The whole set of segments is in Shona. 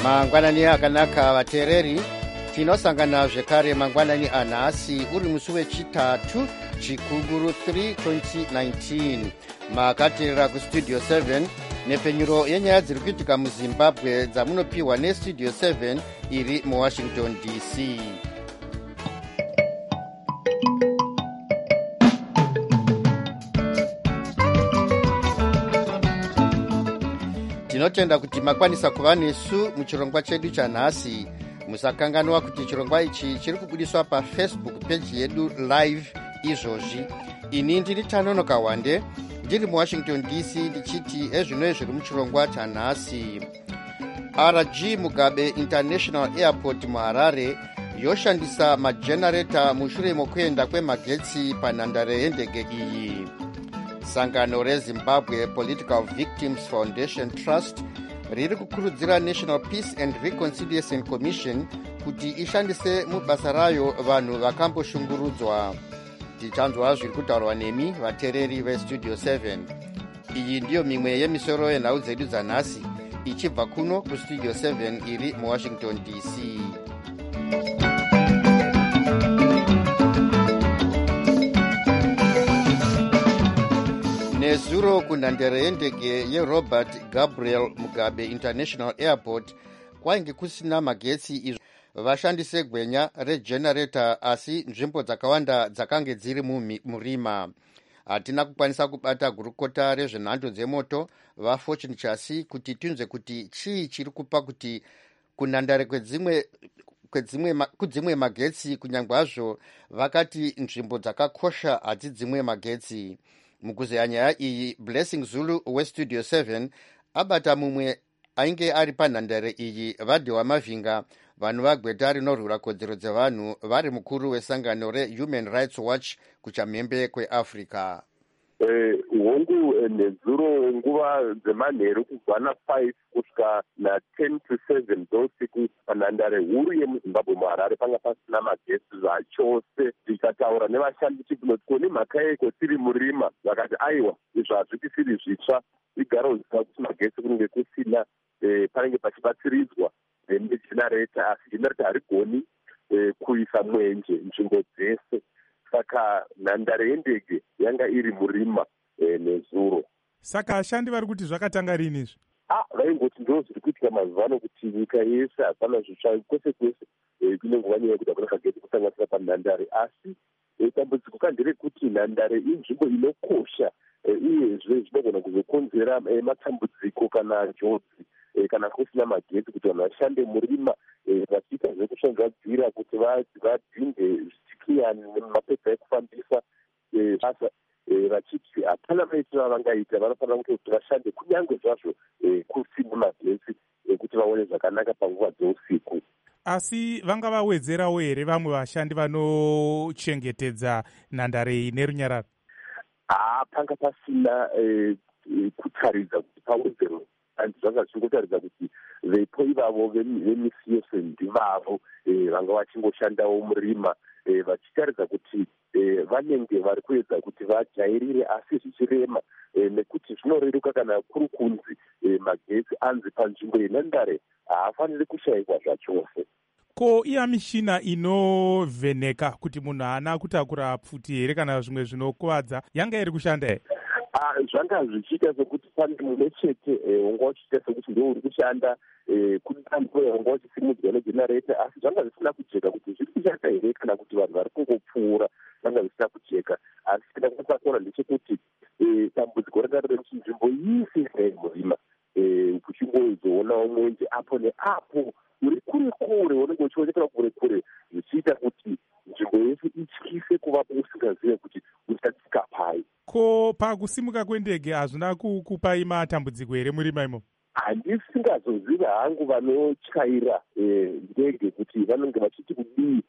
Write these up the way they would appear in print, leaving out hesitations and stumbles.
mangwanani akanaka vateereri, tinosangana zvekare mangwanani anhasi uri musi wechitatu chikunguru 3 2019. makateerera kustudio 7 nepfenyuro yenyaya dziri kuitika muzimbabwe dzamunopiwa nestudio 7 iri muwashington dc. tinotenda kuti makwanisa kuva nesu muchirongwa chedu chanhasi. musakanganwa kuti chirongwa ichi chiri kubudiswa pafacebook peji yedu live izvozvi. ini ndiri Tanonoka Wande ndiri muwashington dc ndichiti ezvino zviri muchirongwa chanhasi. RG Mugabe International Airport muHarare yoshandisa majenareta mushure mokuenda kwemagetsi panhandare yendege iyi. sangano rezimbabwe Political Victims Foundation Trust riri kukurudzira National Peace and Reconciliation Commission kuti ishandise mubasa rayo vanhu vakamboshungurudzwa. tichanzwa zviri kutaurwa nemi vateereri vestudio 7. iyi ndiyo mimwe yemisoro yenhau dzedu dzanhasi ichibva kuno kustudio 7 iri muwashington dc. nezuro kunhandare yendege yeRobert Gabriel Mugabe International Airport kwainge kusina magetsi izvo vashandise gwenya regenerator, asi nzvimbo dzakawanda dzakange dziri murima. hatina kukwanisa kubata gurukota rezvenhando dzemoto vaFortune Chasi kuti tinzwe kuti chii chiri kupa kuti kunhandare kudzimwe magetsi, kunyange hazvo vakati nzvimbo dzakakosha hadzimwe magetsi. mukuzeya nyaya iyi Blessing Zulu westudio 7 abata mumwe ainge ari panhandare iyi, Vadhiwa Mavhinga, vanhu vagweta rinorwira kodzero dzevanhu, vari mukuru wesangano reHuman Rights Watch kuchamhembe kweAfrica. hongu nezuro nguva dzemanheru kubva na5 kusvika na10 to 7 dzousiku panhandare huru yemuzimbabwe muHarare panga pasina magetsi zvachose. tikataura nevashandi tikunoti koni mhaka yeko tiri murima, vakati aiwa izvo hazvitisiri zvitsva, igara uziva kuti magetsi kunenge kusina. panenge pachibatsiridzwa nejenareta, asi jenareta harigoni kuisa mwenje nzvimbo dzese, saka nhandare yendege yanga iri murima nezuro. Saka ashandi vari kuti zvakatanga rini izvi? vaingoti ndo zviri kuitika mazuva ano kuti nyika yese hapana zvitsva kwese kwese kune nguva nyaya yekuti hakuna kageti kusanganisira panhandare, asi dambudziko kanderekuti nhandare inzvimbo inokosha uyezve zvinogona kuzokonzera matambudziko kana njodzi kana kusina magetsi, kuti vanhu vashande murima vachiita zvekushanzvadzira kuti vadhinde zvitikiyani nemapepa ekufambisa basa, vachiti hapana maitiro avangaita, vanofanira kuti vashande kunyange zvazvo kusina magetsi kuti vaone zvakanaka panguva dzeusiku. Asi vanga vawedzerawo here vamwe vashandi vanochengetedza nhandare iyi nerunyararo? Panga pasina kutaridza kuti pawedzero, zvanga zvichingotaridza kuti vepo ivavo vemisi yose ndivavo vanga vachingoshandawo murima, vachitaridza kuti vanenge vari kuedza kuti vajairire, asi zvichirema nekuti zvinoreruka kana kuri kunzi magetsi anzi panzvimbo yenhandare haafaniri kushayikwa zvachose. Ko iya mishina inovheneka kuti munhu haana kutakura pfuti here kana zvimwe zvinokuvadza yanga iri kushanda here? zvanga zvichiita sekuti pane mumwe chete wanga uchiita sekuti ndo uri kushanda kudambo wanga uchisimudzwa nejenareta, asi zvanga zvisina kujeka kuti zviri kushanda here kana kuti vanhu vari kungopfuura, zvanga zvisina kujeka. asi ndakwanisa kuona ndechekuti dambudziko ranga riri kuti nzvimbo yese murima, kuchingozoonawo mwenje apo neapo uri kure kure, unenge uchionekera kure kure, zvichiita kuti nzvimbo yese ityise kuvapo usingazive kuti uchatsika pai. Ko pakusimuka kwendege hazvina kukupai matambudziko here murima imo? Handisingazoziva hangu vanotyaira ndege kuti vanenge vachiti kudii,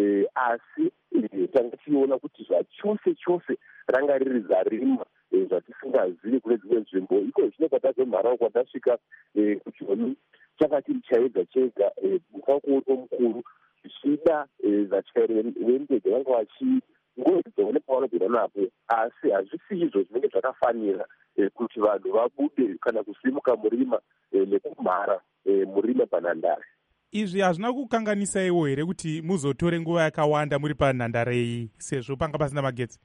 asi tanga tichiona kuti zvachose chose ranga riri zarima zvatisingazivi kune dzimwe nzvimbo. iko zvino kwatazomharawo kwatasvika kuJoni chakati chaedza chega mukauko mukuru zvichida vatyairi vendege vanga ngozi dzoonekwa vanogona napo, asi hazvisi izvo zvinenge zvakafanira kuti vanhu vabude kana kusimuka murima nekumhara murima panhandare. Izvi hazvina kukanganisaiwo here kuti muzotore nguva yakawanda muri panhandare iyi sezvo panga pasina magetsi?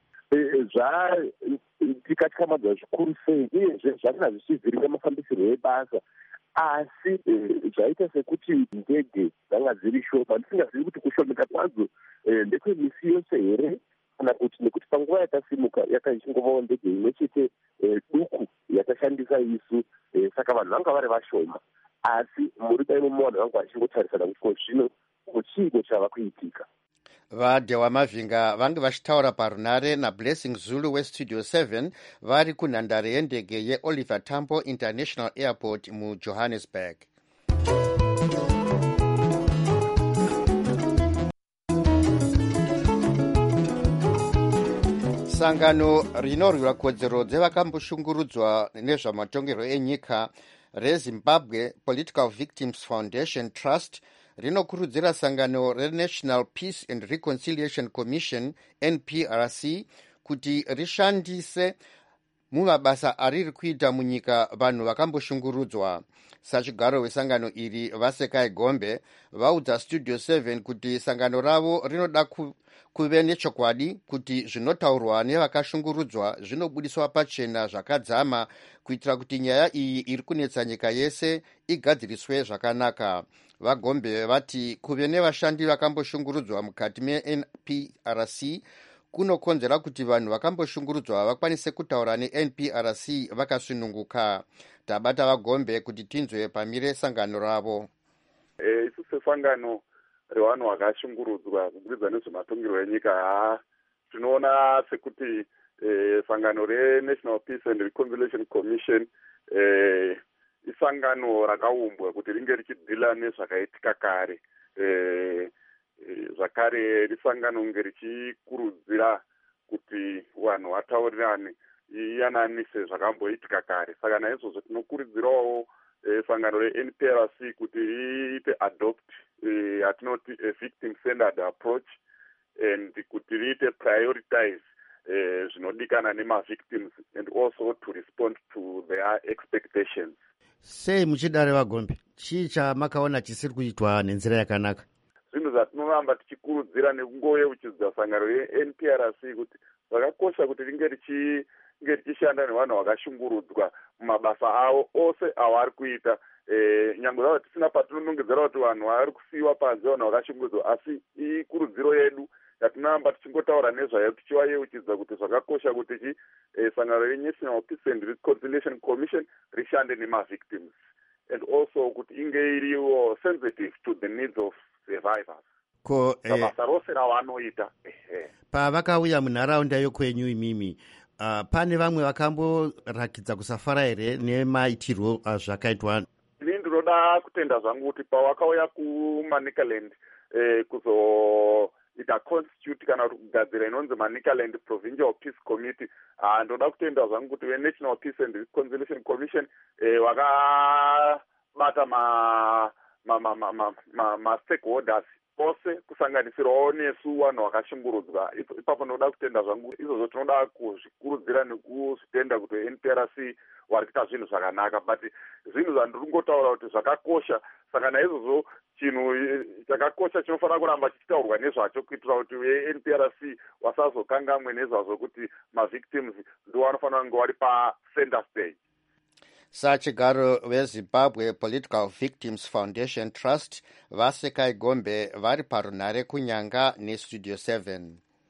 Tikatyamadza zvikuru sei, uyezve zvakanga zvichivhiringa mafambisirwo ebasa, asi zvaita sekuti ndege dzanga dziri shoma. Ndisingazivi kuti kushomeka kwadzo ndekwemisi yose here kana kuti nekuti panguva yakasimuka yakachingovawo ndege imwe chete duku yatashandisa isu, saka vanhu vanga vari vashoma. Asi muri daimomo vanhu vanga vachingotarisana kuti ko zvino chiiko chava kuitika. Vadewa Mavhinga vange vachitaura parunare naBlessing Zulu weStudio 7 vari kunhandare yendege yeOliver Tambo International Airport muJohannesburg. Sangano rinorwira kodzero dzevakamboshungurudzwa nezvamatongerwo enyika reZimbabwe Political Victims Foundation Trust rinokurudzira sangano reNational Peace and Reconciliation Commission NPRC kuti rishandise mumabasa ariri kuita munyika vanhu vakamboshungurudzwa. Sachigaro wesangano iri Vasekai Gombe vaudza Studio 7 kuti sangano ravo rinoda kuve nechokwadi kuti zvinotaurwa nevakashungurudzwa zvinobudiswa pachena zvakadzama kuitira kuti nyaya iyi iri kunetsa nyika yese igadziriswe zvakanaka. Vagombe vati kuve nevashandi vakamboshungurudzwa mukati meNPRC kunokonzera kuti vanhu vakamboshungurudzwa vakwanise kutaura neNPRC vakasununguka. Tabata Vagombe kuti tinzwe pamire sangano ravo. Isu sesangano revanhu vakashungurudzwa kubudikidza nezvematongerwo enyika, tinoona sekuti sangano reNational Peace and Reconciliation Commission isangano rakaumbwa kuti ringe richidhila nezvakaitika kare. Zvakare risangano nge richikurudzira kuti vanhu vataurirane iyananise zvakamboitika kare. Saka naizvozvo tinokurudzirawo sangano reNPRC kuti riite adopt atinoti a victim centered approach, and kuti riite prioritize zvinodikana nemavictims and also to respond to their expectations. Sei muchidare Vagombe, chii chamakaona chisiri kuitwa nenzira yakanaka? Zvinhu zvatinoramba tichikurudzira nekungouyevuchidza sangano reNPRC kuti zvakakosha kuti ringe richishanda nevanhu vakashungurudzwa mumabasa avo ose avari kuita. Nyangwe zavo tisina patinonongedzera kuti vanhu vari kusiyiwa panze vanhu vakashungurudzwa, asi ikurudziro yedu yatinoramba tichingotaura nezvayo tichivayeuchidza kuti zvakakosha kuti sangano reNational Peace and Reconciliation Commission rishande nemavictims, and also kuti inge iriwo sensitive to the needs of survivors. Basa rose ravanoita. Pavakauya munharaunda yokwenyu imimi, pane vamwe vakamborakidza kusafara here nemaitirwo zvakaitwa? Ini ndinoda kutenda zvangu kuti pavakauya kuManicaland kuzoita constitute kana kugadzira inonzi Manicaland Provincial Peace Committee, ndoda kutenda zvangu kuti veNational Peace and Reconciliation Commission vakabata ma-stakeholders ose kusanganisirawo nesu vanhu vakashungurudzwa. Ipapo ndoda kutenda zvangu izvozvo tinoda kuzvikurudzira nekuzvitenda kuti NPRC vari kuita zvinhu zvakanaka, but zvinhu zvandiringotaura kuti zvakakosha. Saka naizvozvo chinhu chakakosha chinofanira kuramba chichitaurwa nezvacho kuitira kuti NPRC vasazokangamwe nezvazvo kuti mavictims ndo vanofanira kunge vari pacenter stage. Sachigaro weZimbabwe Political Victims Foundation Trust Vasekai Gombe vari parunare kunyanga neStudio 7.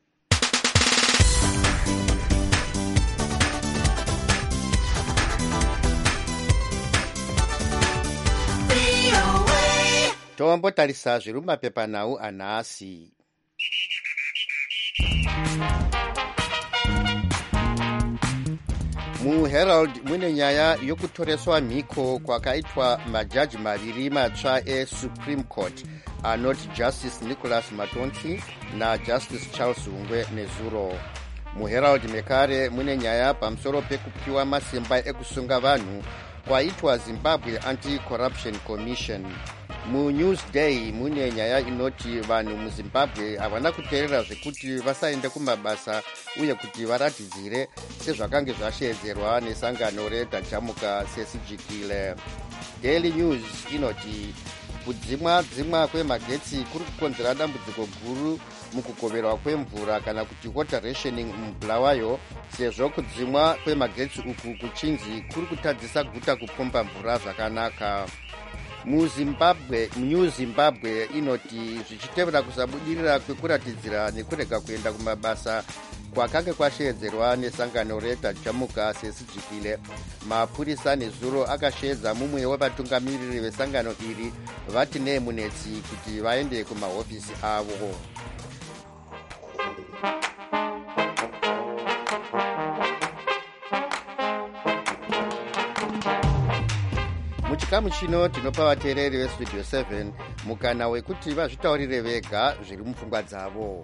Tombotarisa zviri mumapepanhau anhasi. MuHerald mune nyaya yokutoreswa mhiko kwakaitwa majaji maviri matsva eSupreme Court anoti Justice Nicholas Matonsi naJustice Charles Hungwe Nezuro. MuHerald mekare mune nyaya pamusoro pekupiwa masimba ekusunga vanhu kwaitwa Zimbabwe Anti-Corruption Commission. muNewsday mune nyaya inoti vanhu muZimbabwe havana kuteerera zvekuti vasaende kumabasa uye kuti varatidzire sezvakange zvashedzerwa nesangano reDachamuka Sesigikile. Daily News inoti kudzimwa kwemagetsi kuri kukonzera dambudziko guru mukugoverwa kwemvura kana kuti water rationing muBulawayo, sezvo kudzimwa kwemagetsi uku kuchinzi kuri kutadzisa guta kupomba mvura zvakanaka. New Zimbabwe inoti zvichitevera kusabudirira kwekuratidzira nekurega kuenda kumabasa kwakange kwashedzerwa nesangano reDachamuka Sesigikile, mapurisa nezuro akashedza mumwe wevatungamiriri vesangano iri vati nemunetsi kuti vaende kumahofisi avo. Muchikamu chino tinopa vateereri vestudio 7 mukana wekuti vazvitaurire vega zviri mupfungwa dzavo.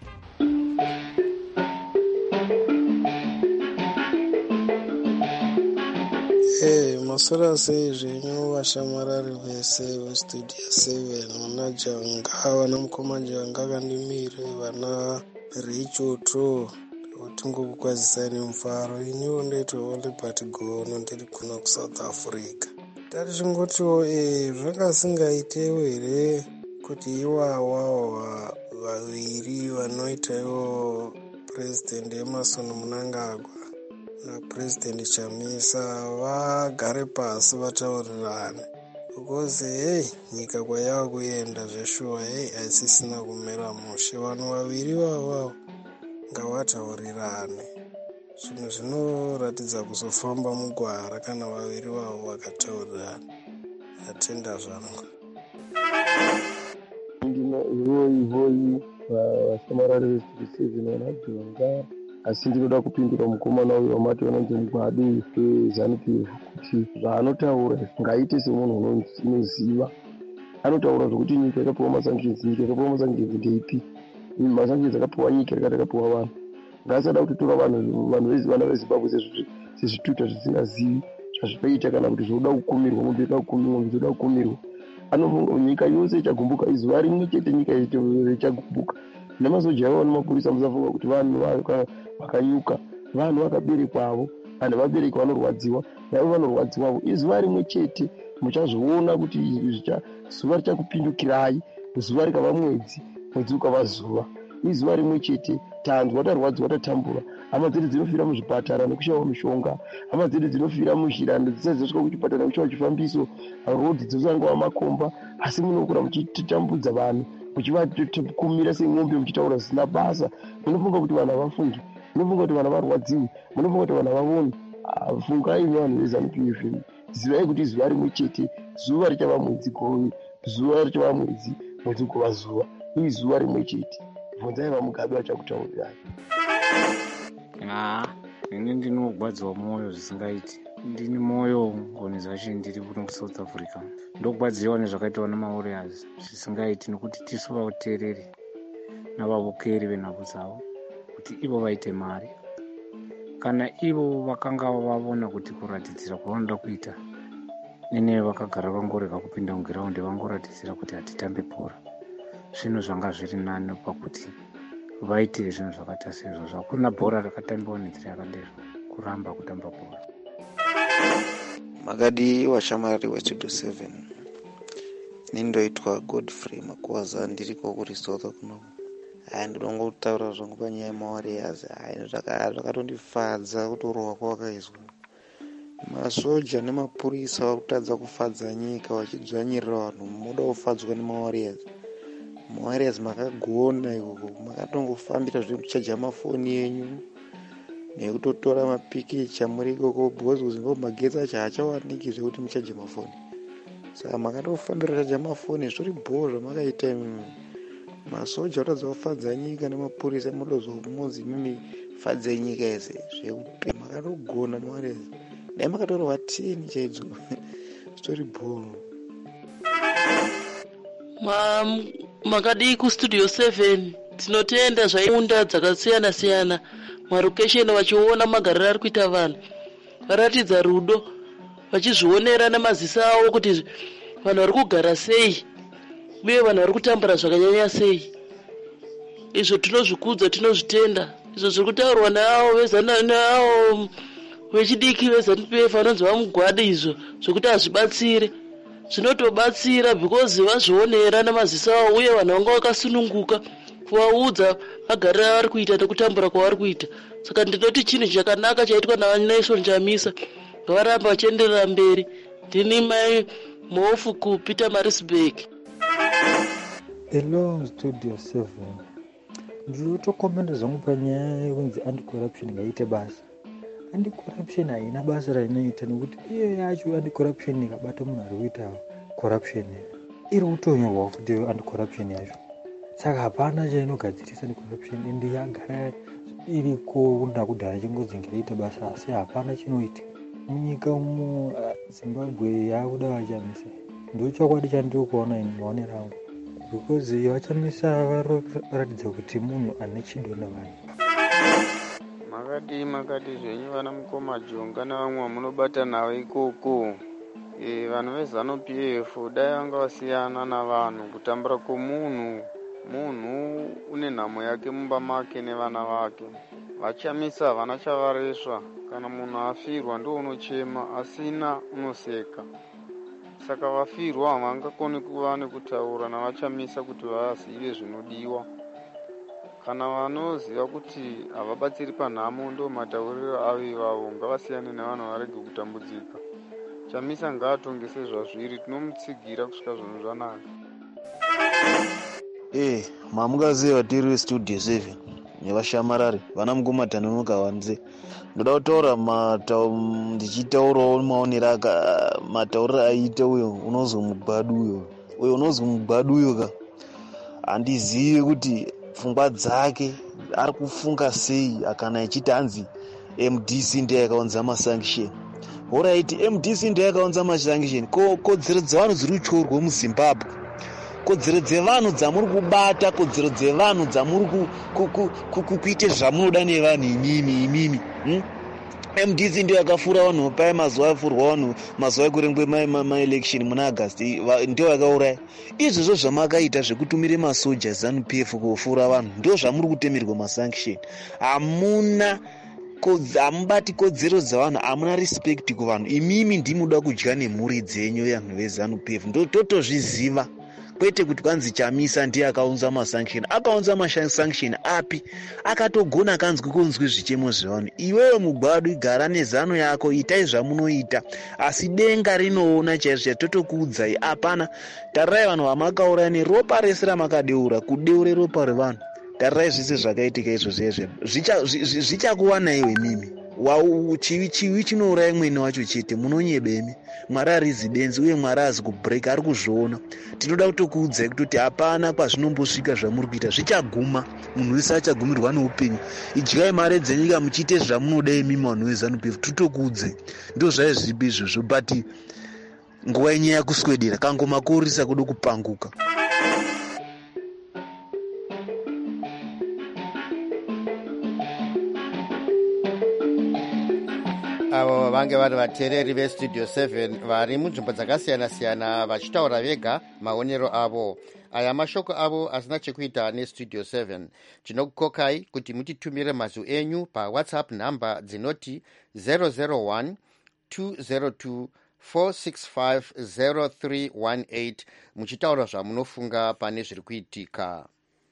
Masora sei zvenyu vashamarari vese vestudio 7, vana Janga, vana Mukoma Janga Kandimire, vana Richoto, tingokukwazisani mufaro. Iniwo ndeito Liberty Gono ndiri kuno kuSouth Africa. Tari chingotiwo zvakasingaitewo here kuti iwawa vaviri vanoita iwo President Emerson Mnangagwa naPresident Chamisa vagare pasi vataurirane, because nyika kwayava kuenda zveshuwa haisisina kumera mushe. Vanhu vaviri vavavo ngavataurirane. Zvinhu zvinoratidza kuzofamba mugwara kana vaviri vavo vakataurirana. Atenda zvangu. Ndina ivoyi vashamarari vestudio 7 vana Janga, asi ndinoda kupindura mukomana uyo wamati vanonzi Mugwadi weZANU-PF kuti zvaanotaura ngaite semunhu unoziva. Anotaura zvokuti nyika yakapiwa masanctions, nyika yakapiwa masanctions ndeipi? Masanctions akapiwa nyika yakati akapiwa vanhu. Ngaasada kutotora vana veZimbabwe sezvituta zvisingazivi zvazvinoita kana kuti zvoda kukumirwa, munhu oda kukumirwa, munhu oda kukumirwa. Anofunga nyika yose ichagumbuka izuva rimwe chete, nyika ichagumbuka. Nemasoja avo nemapurisa musafunga kuti vanhu vakanyuka, vanhu vakaberekwavo, vanhu vaberekwa vanorwadziwa, navo vanorwadziwavo. Izuva rimwe chete muchazviona kuti zuva richakupindukirai, zuva rikava mwedzi, mwedzi ukava zuva. Izuva rimwe chete tanzwa, tarwadziwa, tatambura. Hama dzedu dzinofira muzvipatara nekushaya mishonga, hama dzedu dzinofira munjira dzisazosvika kuchipatara nekushaya chifambiso, rodhi dzosangova makomba, asi munokura muchitambudza vanhu, muchivakumira semombe, muchitaura zvisina basa. Munofunga kuti vanhu havafungi, munofunga kuti vanhu havarwadziwi, munofunga kuti vanhu havavoni. Fungai vanhu veZANU-PF, zivai kuti zuva rimwe chete zuva richava mwedzi gove, zuva richava mwedzi, mwedzi ukova zuva, iri zuva rimwe chete. Bvunzai vaMugabe vachakutaurirai. Ini ndinogwadziwa mwoyo zvisingaiti. Ndini mwoyo ngoni zacho ndiri kuno kuSouth Africa. Ndogwadziwa nezvakaitwa namaWarriors zvisingaiti, nekuti tisu vauteereri navavukeri venhau dzavo kuti ivo vaite mari. Kana ivo vakanga vavona kuti kuratidzira kwavanoda kuita, nene vakagara vangorega kupinda mugiraundi vangoratidzira kuti hatitambe bhora, zvinhu zvanga zviri nani pakuti vaitire zvinhu zvakaita sezvozvo. Hakuna bhora rakatambiwa nenzira yakadero kuramba kutamba bhora. Magadi washamari westudio 7, nindoitwa Godfrey Makwaza, ndiriko kuResotho kuno. Ndinongotaura zvangu panyaya yemaWarriors. Zvakatondifadza kutorohwa kwavakaizwa. Masoja nemapurisa vakutadza kufadza nyika vachidzvanyirira vanhu. Munoda kufadzwa nemaWarriors. maWarriors makagona ikoko, makatongofambira zviri kuchaja mafoni enyu nekutotora mapikicha muri ikoko, because kuZimbabwe magetsi acho haachawaniki zvekuti muchaje mafoni. Saka makatofambira kuchaja mafoni, zviri bhora makaita imimi. Masoja vatadza kufadza nyika nemapurisa, munozi mimi fadzai nyika yese zveupe. Makatogona maWarriors, dai makatorwa 10 chaidzo. Zvitori bhora. Makadi kuStudio 7 tinotenda zvaunda dzakasiyana siyana marokesheni, vachiona magariro ari kuita vanhu, varatidza rudo, vachizvionera namaziso avo kuti vanhu vari kugara sei uye vanhu vari kutambura zvakanyanya sei. Izvo tinozvikudza, tinozvitenda. Izvo zviri kutaurwa navo vechidiki veZANU-PF vanonzi vamugwadi, izvo zvokuti hazvibatsire. Zvinotobatsira because vazvionera namaziso avo, uye vanhu vanga vakasununguka kuvaudza magariro avari kuita nekutambura kwavari kuita. Saka ndinoti chinhu chakanaka chaitwa naNelson Chamisa, ngavaramba vachienderera mberi. Ndini mai Mofu kuPeter Marisburg. Hello Studio 7. Ndinotokomenda zvangu panyaya yekunzi anti-corruption ngaite basa. Anti-corruption haina basa rainoita, nekuti iyo yacho anti-corruption ikabata munhu ari kuita corruption iri kutonyorwa futi anti-corruption yacho. Saka hapana chainogadzirisa anti-corruption, ende yagara iriko nakudhara chingodzingira ite basa, asi hapana chinoita. Munyika umo Zimbabwe yakuda vachamisa. Ndo chokwadi chandiri kuona maonero angu. Because vachamisa varatidza kuti munhu ane chido navanhu. Makati zvenyu vana mukoma Jonga nevamwe munobata navo ikoko. Vanhu veZANU-PF dai vanga vasiyana navanhu. Kutambura kwomunhu, munhu une nhamo yake mumba make nevana vake. Vachamisa havana chavaresva. Kana munhu afirwa ndo unochema, asina unoseka. Saka vafirwa havangakoni kuva nekutaura navachamisa kuti vazive zvinodiwa. Kana vanoziva kuti havabatsiri panhamo ndo matauriro avo ivavo, ngavasiyane nevanhu varege kutambudzika. Chamisa ngaatongese zvazviri, tinomutsigira kusvika zvinhu zvanaka. Mamungaziva tiri veStudio 7 nevashamarari vana mukoma Tanonoka wanze. Ndoda kutaura ndichitaurawo maonero matauriro aita uyo unozwi Mugwadu uyo unozwi Mugwadu uyo ka handizivi kuti pfungwa dzake ari kufunga sei kana achiti hanzi MDC ndiye yakaunza masanction. Alright, MDC ndiye yakaunza masanction. Kodzero dzevanhu dziri kutyorwa muZimbabwe, kodzero dzevanhu dzamuri kubata, kodzero dzevanhu dzamuri kuite zvamunoda nevanhu imimi. MDC ndiyo yakafura vanhu pai mazuva afurwa vanhu mazuva ekurengwe maelection muna August, ndiyo yakauraya. Izvozvo zvamakaita zvekutumire masoja ZANU-PF kufura vanhu ndio zvamuri kutemerwa masanction. Hamubati kodzero dzavanhu, hamuna respect kuvanhu. Imimi ndimuda kudya nemhuri dzenyu vanhu veZANU-PF, ndo totozviziva. Kwete kuti kwanzi Chamisa ndiye akaunza masanction. Akaunza masanction api? Akatogona kanzwi kunzwi zvichemo zvevanhu. Iwewe Mugwadu igara nezano yako, itai zvamunoita, asi denga rinoona chaizvo totokuudzai. Hapana, tarirai vanhu vamakauraya neropa rese ramakadeura, kudeure ropa revanhu. Tarirai zvese zvakaitika izvozvo zvichakuwana iwe mimi. Chivi chinouraya mwene wacho chete, munonyebemi. Mwari arizi benzi uye Mwari azi kubreak, ari kuzviona. Tinoda kutokuudzai kuti hapana kwazvinombosvika zvamuri kuita, zvichaguma. Munhu wese achagumirwa neupenyu. Idyai mari dzenyika muchiite zvamunoda imimi vanhu veZANU-PF, totokuudzai. Ndo zvaizvipi izvozvo, but nguva yenyu yakuswedera, kangomakorisa kuda kupanguka. avo vange vari vateereri veStudio 7 vari munzvimbo dzakasiyana-siyana vachitaura vega maonero avo. Aya mashoko avo asina chekuita neStudio 7. Tinokukokai kuti mutitumire mazwi enyu paWhatsApp nhamba dzinoti 001 202 4650318 muchitaura zvamunofunga pane zviri kuitika.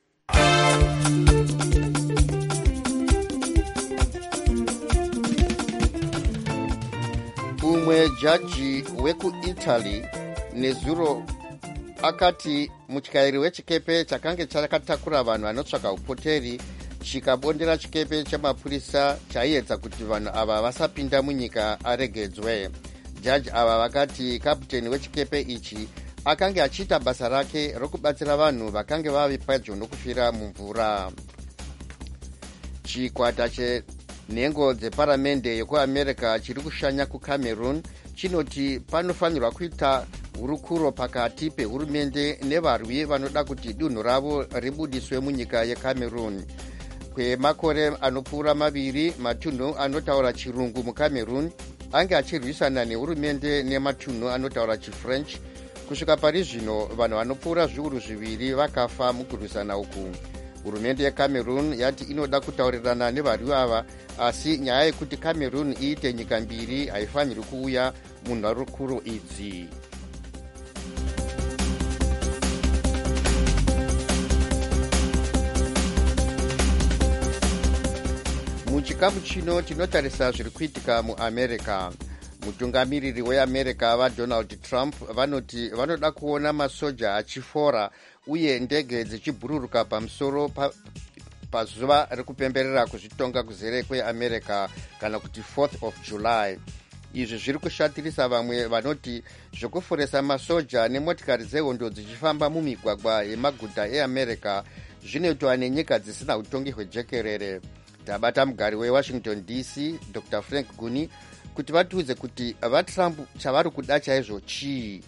Umwe jaji wekuItaly nezuro akati mutyairi wechikepe chakange chakatakura vanhu vanotsvaga upoteri chikabondera chikepe chamapurisa chaiedza kuti vanhu ava vasapinda munyika aregedzwe. Jaji ava vakati kaputeni wechikepe ichi akange achiita basa rake rokubatsira vanhu vakange vavi pedyo nokufira mumvura. Chikwata chenhengo dzeparamende yekuamerica chiri kushanya kuCameroon chinoti panofanirwa kuita hurukuro pakati pehurumende nevarwi vanoda kuti dunhu ravo ribudiswe munyika yeCameroon. Kwemakore anopfuura maviri matunhu anotaura chirungu muCameroon ange achirwisana nehurumende nematunhu anotaura chiFrench kusvika pari zvino vanhu vanopfuura zviuru zviviri vakafa mukurwisana uku. Hurumende yecameroon yati inoda kutaurirana nevarwi ava, asi nyaya yekuti cameroon iite nyika mbiri haifaniri kuuya munharukuru idzi. Muchikamu chino tinotarisa zviri kuitika muamerica. Mutungamiriri weamerica vaDonald Trump vanoti vanoda kuona masoja achifora uye ndege dzichibhururuka pamusoro pazuva rekupemberera kuzvitonga kuzere kweamerica kana kuti 4th of July. Izvi zviri kushatirisa vamwe vanoti zvokuforesa masoja nemotikari dzehondo dzichifamba mumigwagwa yemaguta eamerica zvinoitwa nenyika dzisina utongi hwejekerere. Tabata mugari weWashington DC Dr. Frank Guni kuti vatiudze kuti vaTrump chavari kuda chaizvo chii.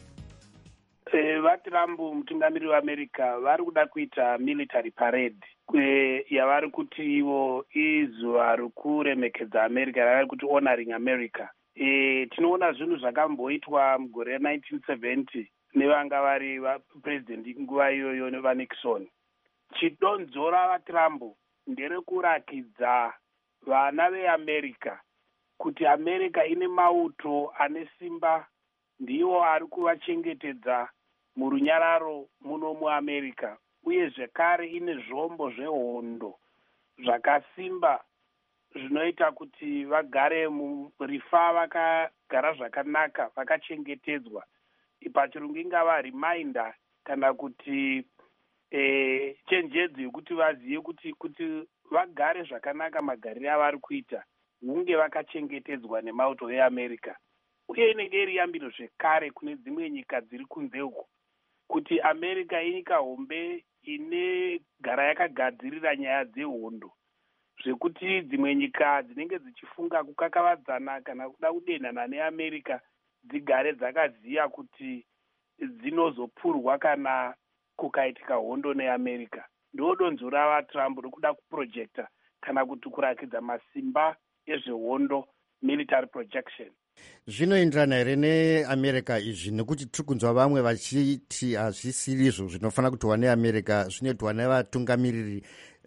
VaTrump mutungamiriri weAmerica vari kuda kuita military parade yavari kuti ivo izuva rekuremekedza America ravari kuti honoring America. Tinoona zvinhu zvakamboitwa mugore 1970 nevanga vari vapresident nguva iyoyo nevaNixon. Chidonzo ravaTrump nderekurakidza vana veAmerica kuti America ine mauto ane simba, ndiwo ari kuvachengetedza murunyararo muno muAmerica, uye zvekare ine zvombo zvehondo zvakasimba zvinoita kuti vagare murifa vakagara zvakanaka vakachengetedzwa. Pachirungu ingava reminder kana kuti chenjedzo yekuti vazive kuti vagare zvakanaka magariro avari kuita hunge vakachengetedzwa nemauto eAmerica. Uye inenge iri yambiro zvekare kune dzimwe nyika dziri kunze uko kuti America inyika hombe ine gara yakagadzirira nyaya dzehondo, zvekuti dzimwe nyika dzinenge dzichifunga kukakavadzana kana kuda kudenhana neAmerica dzigare dzakaziya kuti dzinozopfurwa kana kukaitika hondo neAmerica. Ndo donzo ravaTrump rikuda kuprojecta kana kuti kurakidza masimba ezvehondo, military projection. Zvinoenderana here neAmerica izvi, nekuti tiri kunzwa vamwe vachiti hazvisiri izvo zvinofanira kuitwa neAmerica, zvinoitwa nevatungamiriri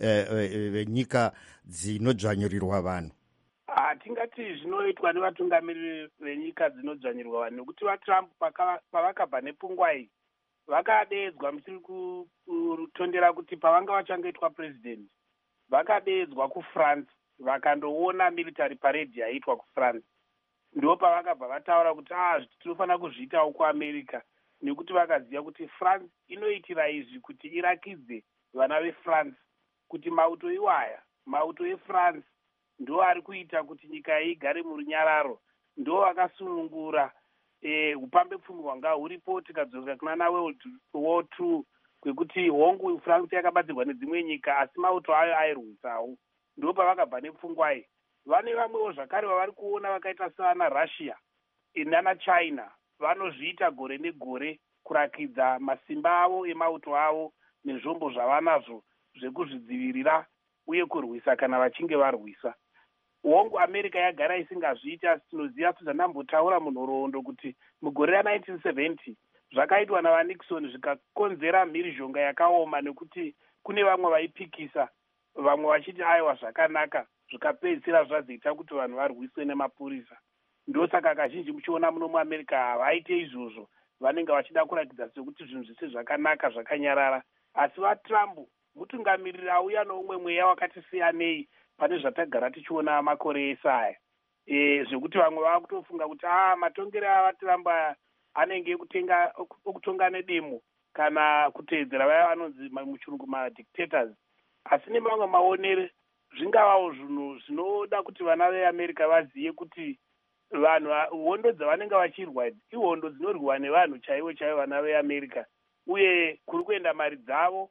venyika dzinodzvanyirirwa vanhu. Hatingati zvinoitwa nevatungamiriri venyika dzinodzvanyirirwa vanhu, nekuti vaTrump pavakabva nepfungwa iyi vakadeedzwa musiri kutondera kuti pavanga vachangoitwa president vakadeedzwa kuFrance vakandoona military parade yaiitwa kuFrance. Ndo pavakabva vataura kuti tinofanira kuzviitawo kuAmerica, nekuti vakaziva kuti France inoitira izvi kuti irakidze vana veFrance kuti mauto iwaya, mauto eFrance ndo ari kuita kuti nyika igare murunyararo, ndo vakasunungura upambe pfumi hwanga huripo tikadzokera kuna World War II kwekuti hongu France yakabatsirwa nedzimwe nyika asi mauto ayo airwisawo. Ndo pavakabva nepfungwa iyi. Vane vamwewo zvakare vavari kuona vakaita sana Russia nana China vanozviita gore negore kurakidza masimba avo emauto avo nezvombo zvavanazvo zvekuzvidzivirira uye kurwisa kana vachinge varwisa. Hongu America yagara isingazviita, asi tinoziva sezvanambotaura munhoroondo kuti mugore ra1970 zvakaitwa navaNixon zvikakonzera mhirizhonga yakaoma, nekuti kune vamwe vaipikisa vamwe vachiti aiwa zvakanaka, zvikapedzisira zvazoita kuti vanhu varwiswe nemapurisa. Ndosaka kazhinji muchiona muno muAmerica havaite izvozvo, vanenge vachida kurakidza sekuti zvinhu zvese zvakanaka zvakanyarara. Asi vaTrump mutungamiriri auya noumwe mweya wakati siyanei pane zvatagara tichiona makore ese aya, zvekuti vamwe vakutofunga kuti matongero avaTrump aya anenge ekutonga nedemo kana kuteedzera vaya vanonzi muchirungu madictators. Asi nemamwe maonere zvingavawo zvinhu zvinoda kuti vana veAmerica vazive kuti vanhu hondo dzavanenge vachirwa ihondo dzinorwiwa nevanhu chaivo chaivo vana veAmerica, uye kuri kuenda mari dzavo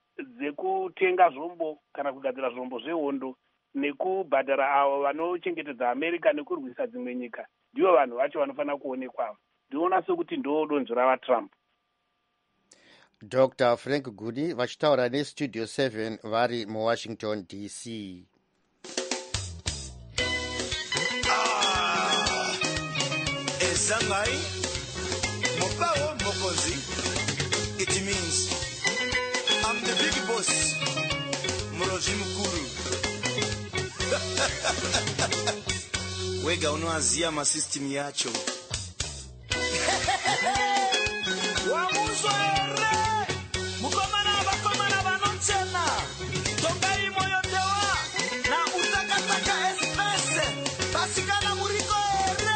dzekutenga zvombo kana kugadzira zvombo zvehondo nekubhadhara avo vanochengetedza America nekurwisa dzimwe nyika, ndivo vanhu vacho vanofanira kuonekwa. Ndinoona sekuti ndo donzo ravaTrump. Dr. Frank Gudi vachitaura neStudio 7 vari muWashington DC. Ezangai Power Mokozi. It means I'm the big boss. Muroji Mukuru. Wega unoazia masystem yacho. Wamuzo ere. Mukomana bakomana banonchena. Tongai moyo dewa. Na utakataka espese. Basikana muriko ere.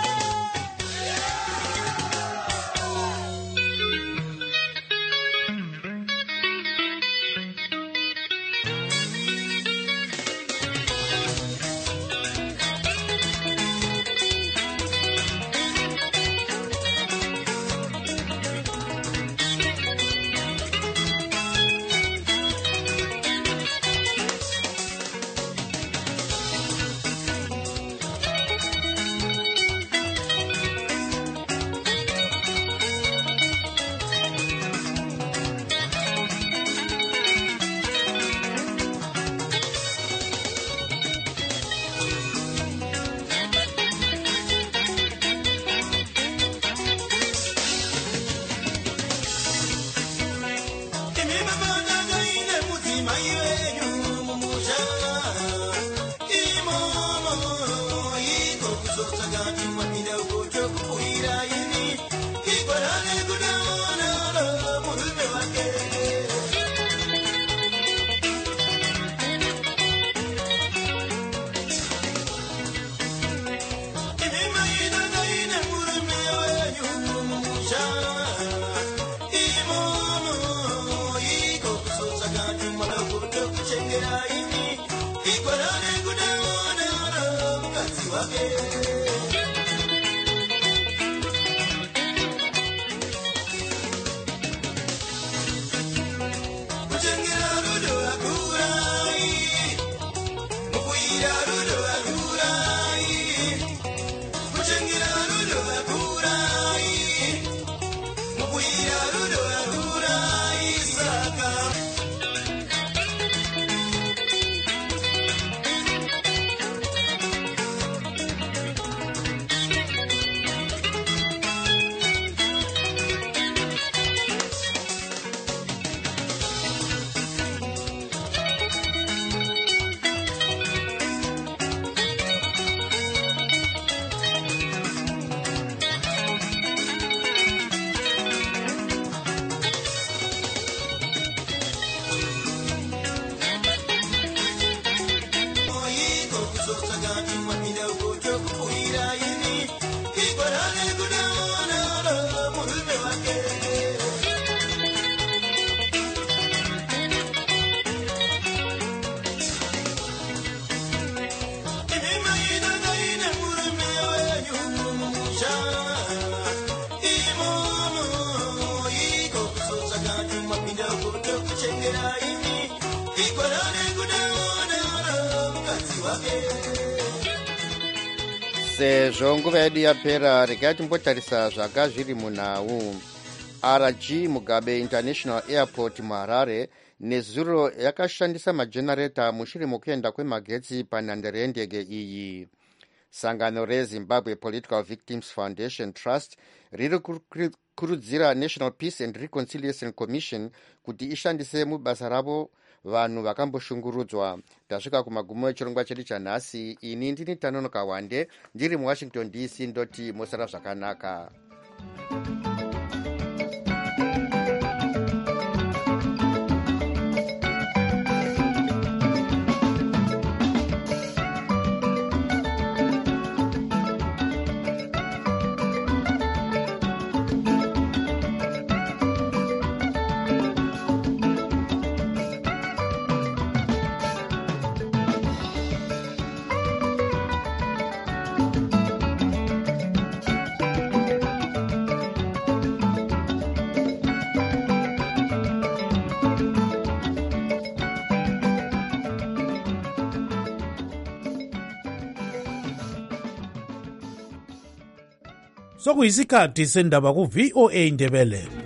sezvo nguva yedu yapera, regai timbotarisa zvanga zviri munhau. RG Mugabe International Airport muHarare nezuro yakashandisa majenareta mushure mokuenda kwemagetsi panhandare yendege iyi. Sangano reZimbabwe Political Victims Foundation Trust riri kukurudzira National Peace and Reconciliation Commission kuti ishandise mubasa ravo vanhu vakamboshungurudzwa. Tasvika kumagumo echirongwa chedu chanhasi. Ini ndini Tanonoka Wande ndiri muWashington DC, ndoti musara zvakanaka. Sokuyisikhathi sendaba ku VOA Ndebele.